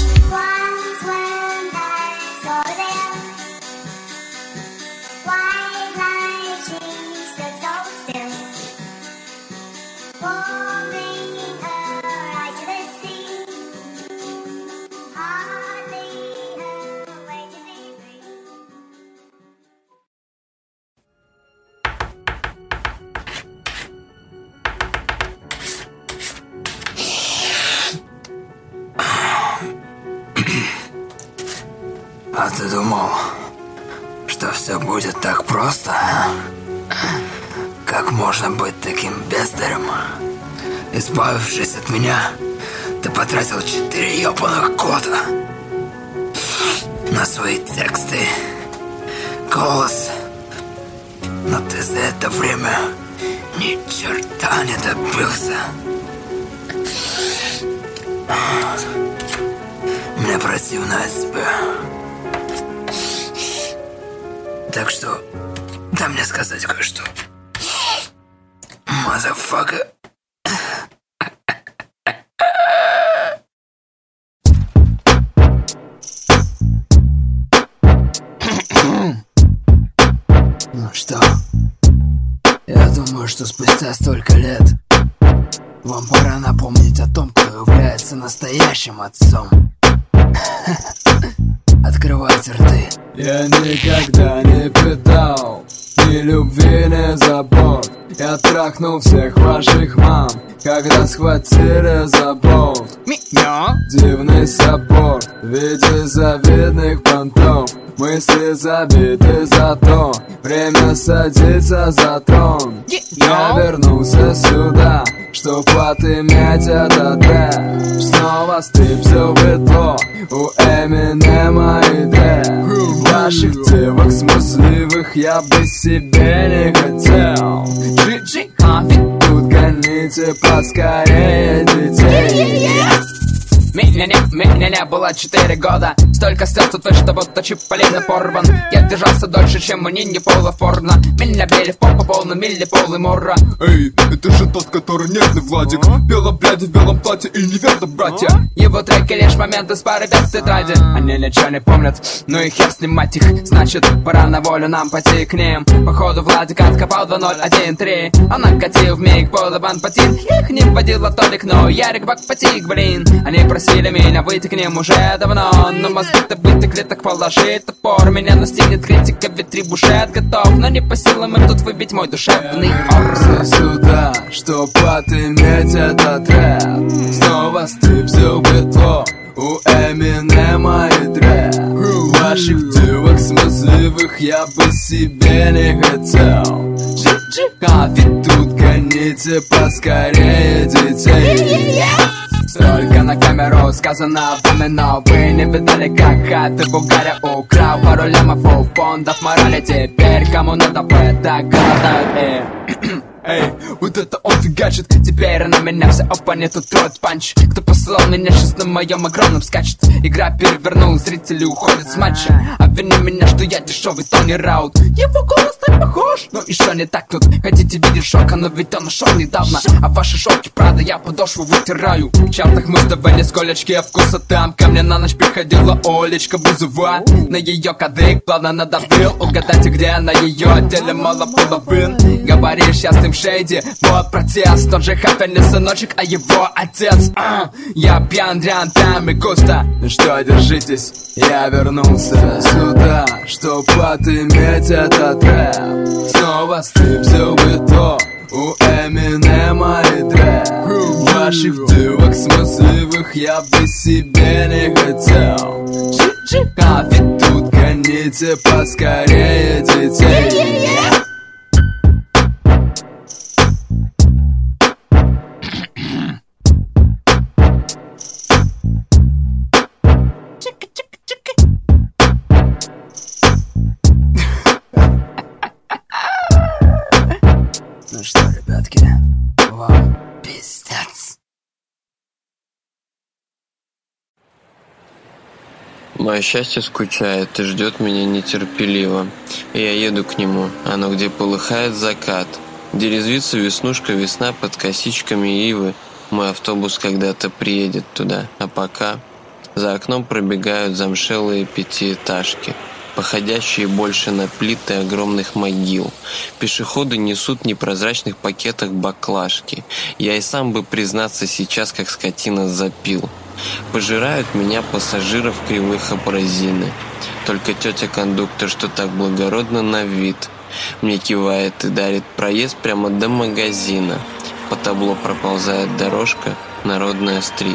А ты думал, что все будет так просто? А? Как можно быть таким бездарем? Избавившись от меня, ты потратил четыре ебаных года на свои тексты, голос. Но ты за это время ни черта не добился. Мне противно от тебя. Так что, дай мне сказать кое-что. Мазафака. Ну что, я думаю, что спустя столько лет вам пора напомнить о том, кто является настоящим отцом. Открывайте рты. Я никогда не питал ни любви, ни забот. Я трахнул всех ваших мам, когда схватили за болт. Дивный собор в виде завидных понтов. Мысли забиты, зато время садится за трон. Я вернулся сюда, чтоб отыметь этот рэп. Снова стрипсил бытло у Эминема и Дэ. Ваших девок смазливых я бы себе не хотел. Джи-джи, тут гоните поскорее детей. Меня не, меня не было четыре года. Столько слез тут выше, что будто Чиполлино порван. Я держался дольше, чем мне не поло порно. Меня били в пол по полной миле полы мора. Эй, это же тот, который нежный Владик. Белом бляди, в белом платье и неверно, братья. Его треки лишь моменты с пары без тетради. Они ничего не помнят, ну и хер снимать их. Значит, пора на волю нам пойти к ним. Походу Владик откопал два ноль один три. Он накатил вмиг полобан потин. Их не вводила Толик, но Ярик бак потик, блин. Они просили меня выйти к ним уже давно, но мозги-то вытекли, так положи топор. Меня настигнет критика, ведь трибушет готов. Но не по силам им тут выбить мой душевный ор. Сюда, чтоб отыметь этот рэп. Снова стрип, все бетло. У Эминема и Дрэк. Ваших девок смазливых я бы себе не хотел. А ведь тут гоните поскорее детей. Только на камеру сказано вами, но вы не видали, как хаты Бугаря украл. Пару лямов у фондов морали. Теперь кому надо бы так голодают. Эй, вот это он фигачит. Теперь на меня все опа, тут троет панч. Кто посылал меня, сейчас на моем огромном скачет. Игра перевернул, зрители уходят с матча. Обвини меня, что я дешевый Тони Раут. Его голос так похож. Ну и что не так тут? Хотите видеть шока, но ведь он нашел недавно. А ваши шоки, правда, я подошву вытираю. В чартах мы сдавали сколечки вкуса там. Ко мне на ночь приходила Олечка Бузова. На ее кадык плавно надавил. Угадайте, где на ее теле мало половин. Говоришь, я с ним шейди, вот протест. Тот же хафельный сыночек, а его отец. а, Я пьян, дрян, там и густо. Ну что, держитесь, я вернулся сюда, чтоб отыметь этот рэп. Снова стрип, все бетло. У Эминема и Дрэк. Ваших девок смазливых я бы себе не хотел. А ведь тут гоните поскорее детей. Ну что, ребятки, вам пиздец. Мое счастье скучает и ждет меня нетерпеливо. И я еду к нему, оно где полыхает закат, где резвится веснушка весна под косичками ивы. Мой автобус когда-то приедет туда, а пока за окном пробегают замшелые пятиэтажки, походящие больше на плиты огромных могил. Пешеходы несут в непрозрачных пакетах баклажки. Я и сам бы, признаться, сейчас как скотина запил. Пожирают меня пассажиров кривых абразины. Только тетя-кондуктор, что так благородно на вид, мне кивает и дарит проезд прямо до магазина. По табло проползает дорожка, Народная стрит.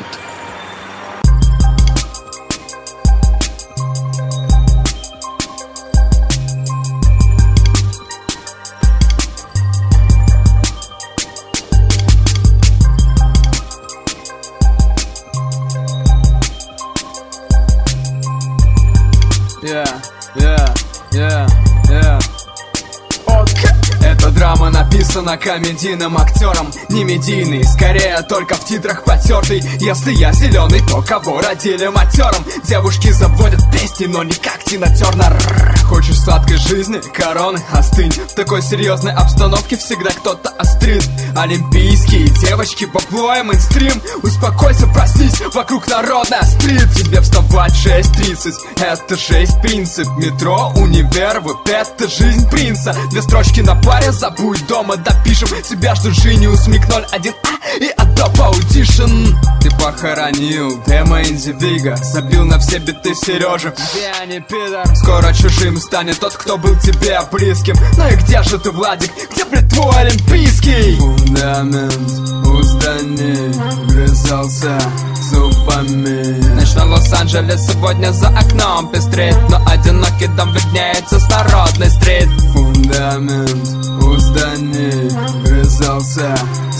Yeah, yeah, yeah, yeah. Okay. Эта драма написана комедийным актером, не медийный, скорее только в титрах потертый. Если я зеленый, то кого родили матером? Девушки заводят песни, но не как Тина Тернер. Хочешь сладкой жизни? Короны, остынь. В такой серьезной обстановке всегда кто-то острит. Олимпийские девочки, бабло и мейнстрим. Успокойся, проснись, вокруг народная стрит. Тебе вставать в шесть тридцать, это шесть принцип. Метро, универ, вот это жизнь принца. Две строчки на паре, забудь, дома допишем. Тебя ждут Genius, Миг ноль один А и Adobe Audition. Ты похоронил демо Индивиго, забил на все биты Сережа. Где они, пидор? Скоро чужим станет тот, кто был тебе близким. Ну и где же ты, Владик? Где, блядь, твой олимпийский? Фундамент у зданий врезался зубами. Ночной Лос-Анджелес сегодня за окном пестрит, но одинокий дом виднеется с Народной стрит. Фундамент у зданий врезался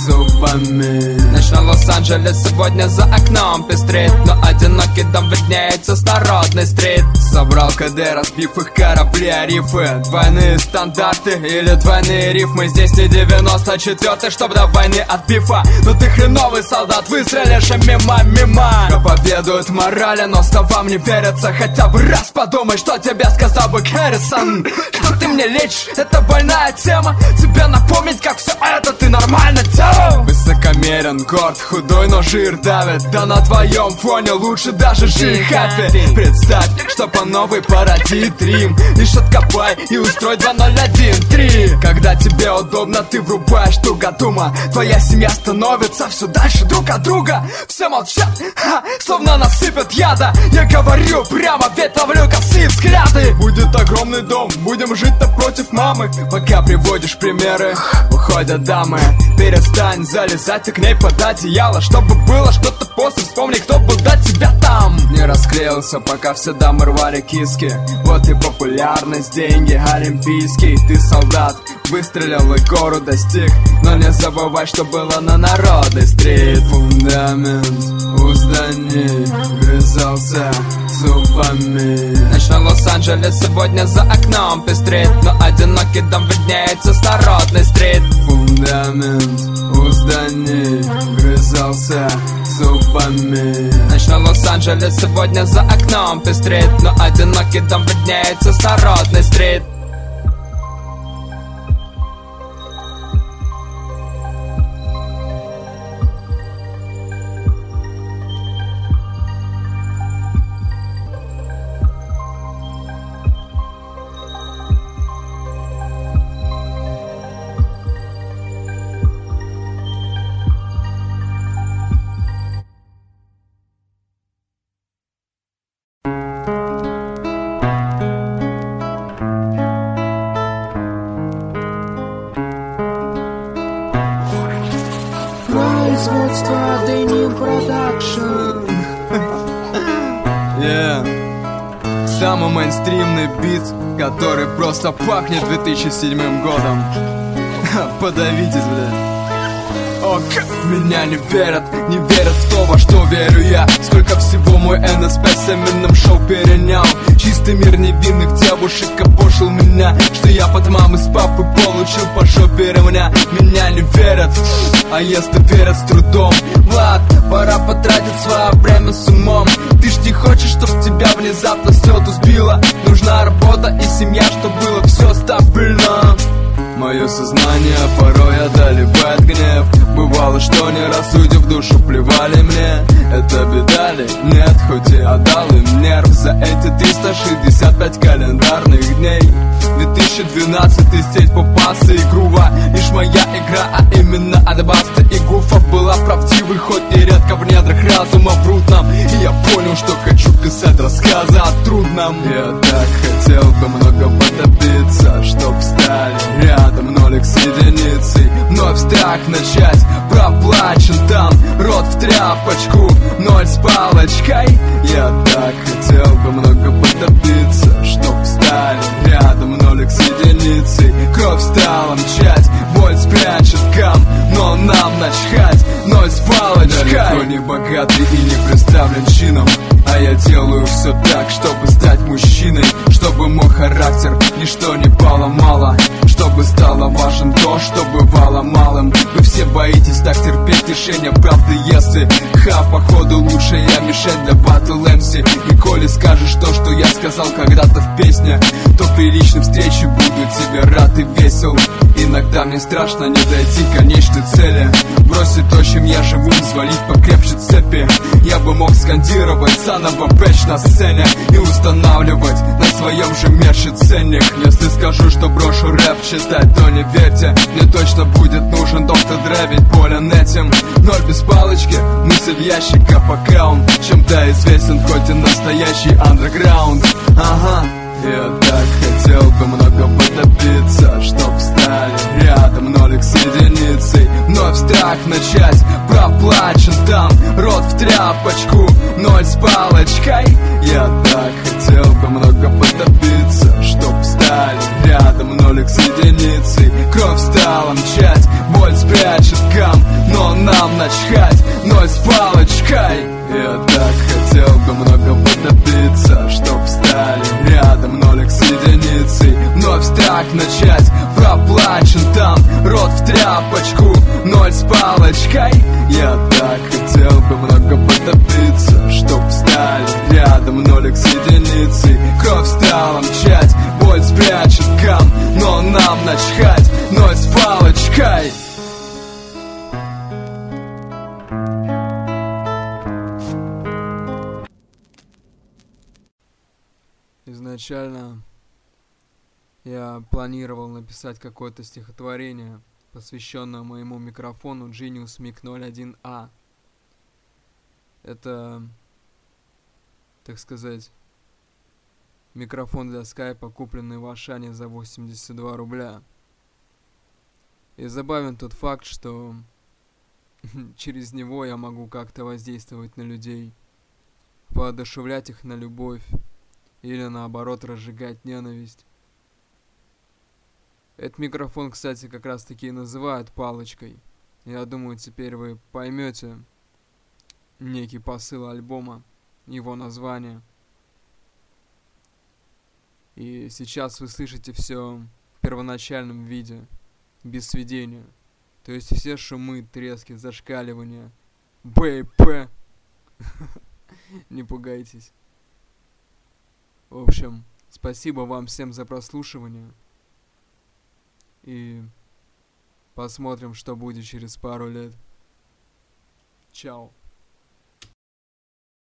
зубами. Ночь на Лос-Анджелес сегодня за окном пестрит, но одинокий дом виднеется с народной стрит. Собрал КД, разбив их корабли, а рифы. Двойные стандарты или двойные рифмы. Здесь не девяносто четвёртый, чтоб до войны от пифа. Но ты хреновый солдат, выстрелишь и мимо, мимо. Проповедуют морали, но словам не верится. Хотя бы раз подумай, что тебе сказал бы Хэррисон. Что ты мне лечишь, это больная тема. Тебе напомнить, как все это ты нормально делал. Высокомерен, горд, худой, но жир давит. Да на твоем фоне лучше даже жир хэппи. Представь, что по новой породит Рим. Лишь откопай и устрой два ноль один три. Когда тебе удобно, ты врубаешь тугодума. Твоя семья становится все дальше друг от друга. Все молчат, ха, словно насыпят яда. Я говорю прямо, ведь ловлю косые взгляды. Будет огромный дом, будем жить напротив мамы. Пока приводишь примеры, уходят дамы. Перестань залезать и к ней под одеяло. Чтобы было что-то после, вспомни, кто был до тебя там. Не расклеился, пока все дамы рвали киски. Вот и популярность, деньги, олимпийский. Ты солдат, выстрелил и гору достиг. Но не забывай, что было на народной стрит. Фундамент у зданий врезался зубами. Ночь на Лос-Анджелес сегодня за окном пестрит, но одинокий дом виднеется с народной стрит. Фундамент у зданий врезался зубами. Ночь на Лос-Анджелес сегодня за окном пестрит, но одинокий дом виднеется с народной стрит. Производство Деним Продакшн. Yeah. Самый мейнстримный бит, который просто пахнет две тысячи седьмым годом. Подавитесь, блядь. Ок, меня не верят, не верят в то, во что верю я. Сколько всего мой эн эс пэ с Эмином шоу перенял. Чистый мир невинных девушек опошил меня. Что я под мамы с папы получил по жопе ремня. Меня не верят, а если верят с трудом. Влад, пора потратить свое время с умом. Ты ж не хочешь, чтоб тебя внезапно с лёту сбило. Нужна работа и семья, чтоб было все стабильно. Мое сознание порой одолевает гнев. Бывало, что не рассудив душу, плевали мне. Это беда ли? Нет, хоть и отдал им нерв за эти триста шестьдесят пять календарных дней. две тысячи двенадцатый стиль попаса и грува. Лишь моя игра, а именно от Баста и Гуфа была правдивой, хоть и редко в недрах разума врут нам. И я понял, что хочу писать рассказы о трудном. Я так хотел бы многого добиться, чтоб встали рядом нолик с единицей. Вновь страх начать, проплачен там рот в тряпочку, ноль с палочкой. Я так хотел бы многого добиться, чтоб встали рядом нолик с единицей. Кровь стала мчать, боль спрячет гам, но нам начхать, ноль с палочкой. Далеко не богатый и не представлен чином, а я делаю все так, чтобы стать мужчиной. Чтобы мой характер ничто не поломало, чтобы стало важен то, что бывало малым. Вы все боитесь так терпеть решение правды, если ха, походу лучше я мишень для батл эм си. И коли скажешь то, что я сказал когда-то в песне, то при личной встрече буду тебе рад и весел. Иногда мне страшно не дойти к конечной цели, бросить то, чем я живу, взвалить покрепче цепи. Я бы мог скандировать заново бэч на сцене и устанавливать на своем же мерче ценник. Если скажу, что брошу рэп читать, то не верьте, мне точно будет нужен доктор Дре, ведь болен этим. Ноль без палочки, мысль ящика, пока он чем-то известен, хоть и настоящий андерграунд. Ага. Я так хотел бы многого добиться, чтоб встали рядом нолик с единицей. Вновь страх начать, проплачен там рот в тряпочку, ноль с палочкой. Я так хотел бы многого добиться, чтоб встали рядом нолик с единицей. Кровь стала мчать, боль спрячет гам, нам начхать, ноль с палочкой. Я так хотел бы много добиться, чтоб встали рядом нолик с единицей. Вновь так начать, проплачен там рот в тряпочку, ноль с палочкой. Я так хотел бы много добиться, чтоб встали рядом нолик с единицей. Кровь стала мчать, боль спрячет кам, но нам начхать, ноль с палочкой. Изначально я планировал написать какое-то стихотворение, посвященное моему микрофону Genius Mic ноль один А. Это, так сказать, микрофон для скайпа, купленный в Ашане за восемьдесят два рубля. И забавен тот факт, что через него я могу как-то воздействовать на людей, воодушевлять их на любовь или наоборот разжигать ненависть. Этот микрофон, кстати, как раз таки и называют палочкой. Я думаю, теперь вы поймете некий посыл альбома, его название. И сейчас вы слышите все в первоначальном виде, без сведения. То есть все шумы, трески, зашкаливания, Б и П. Не пугайтесь. В общем, спасибо вам всем за прослушивание. И посмотрим, что будет через пару лет. Чао.